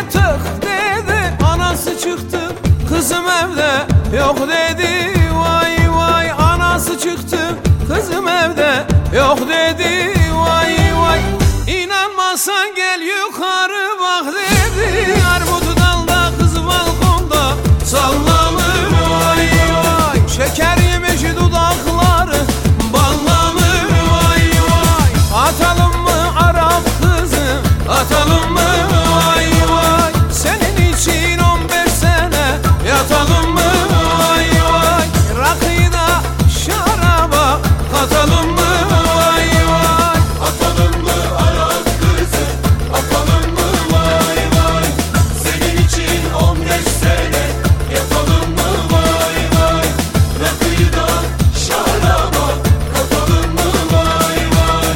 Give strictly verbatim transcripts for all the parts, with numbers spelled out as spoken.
tık dedi, anası çıktı, kızım evde yok dedi. Vay vay, anası çıktı, kızım evde yok dedi. Vay vay, İnanmazsan gel yukarı bak dedi. Armut dalda, kız balkonda sallanır. Vay vay, şeker yemiş dudakları ballanır. Vay vay, atalım mı Arap kızı, atalım mı? Vay vay, senin için on beş sene yatalım mı? Vay vay, rakıyı da şaraba katalım mı? Vay vay, Atalım mı Arap kızı, atalım mı? Vay vay, senin için on beş sene yatalım mı? Vay vay, rakıyı da şaraba katalım mı? Vay vay.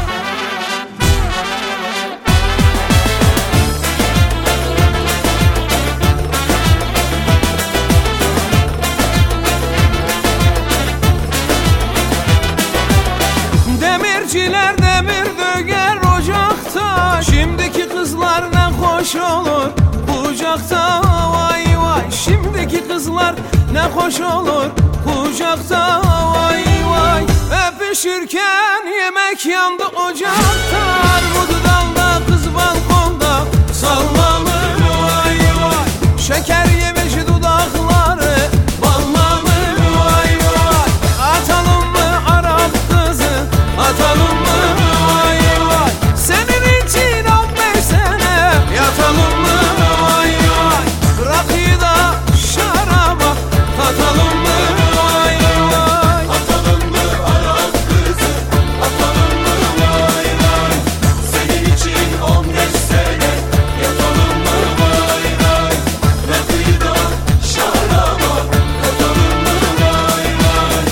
demirciler demir döger ocakta. Şimdiki kızlar ne hoş olur kucakta. Vay vay, şimdiki kızlar ne hoş olur kucakta. Vay vay, öpüşürken yemek yandı ocakta. Armut dalda, kız balkonda sallanır. Vay vay, şeker yemiş dudakları ballanır. Vay vay, atalım mı Arap kızı, atalım mı? Vay vay, senin için on beş sene yatalım mı? Vay vay, rakıyı da şaraba katalım mı? Vay vay, Atalım mı Arap kızı, atalım mı? Vay vay, senin için on beş sene yatalım mı? Vay vay, rakıyı da şaraba katalım mı? Vay vay.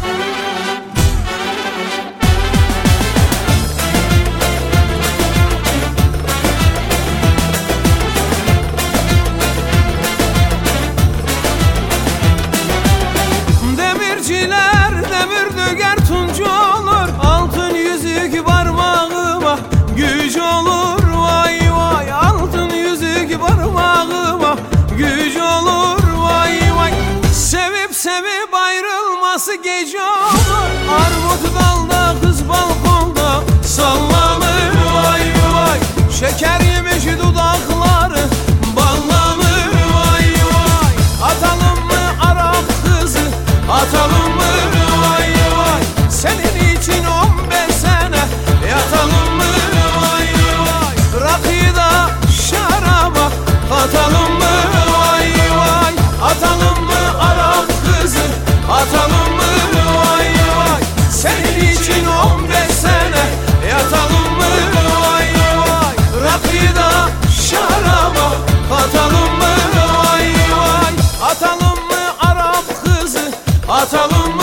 demirciler demir döger tuncu olur. Altın yüzük parmağıma güç olur. Vay vay, altın yüzük parmağıma güç olur. Vay vay, sevip sevip ayrılması gece olur. Armut dalda, kız balkonda sallanır. Vay vay, şeker yemiş dudakları ballanır. Vay vay, atalım mı Arap kızı, atalım mı? Vay vay, senin için on beş sene yatalım mı? Vay vay, rakıyı da şaraba katalım mı? Vay vay, atalım mı Arap kızı, atalım mı? Vay vay, senin için on beş sene yatalım mı? Vay vay, rakıyı da şaraba katalım mı? Vay vay, atalım mı Arap kızı, atalım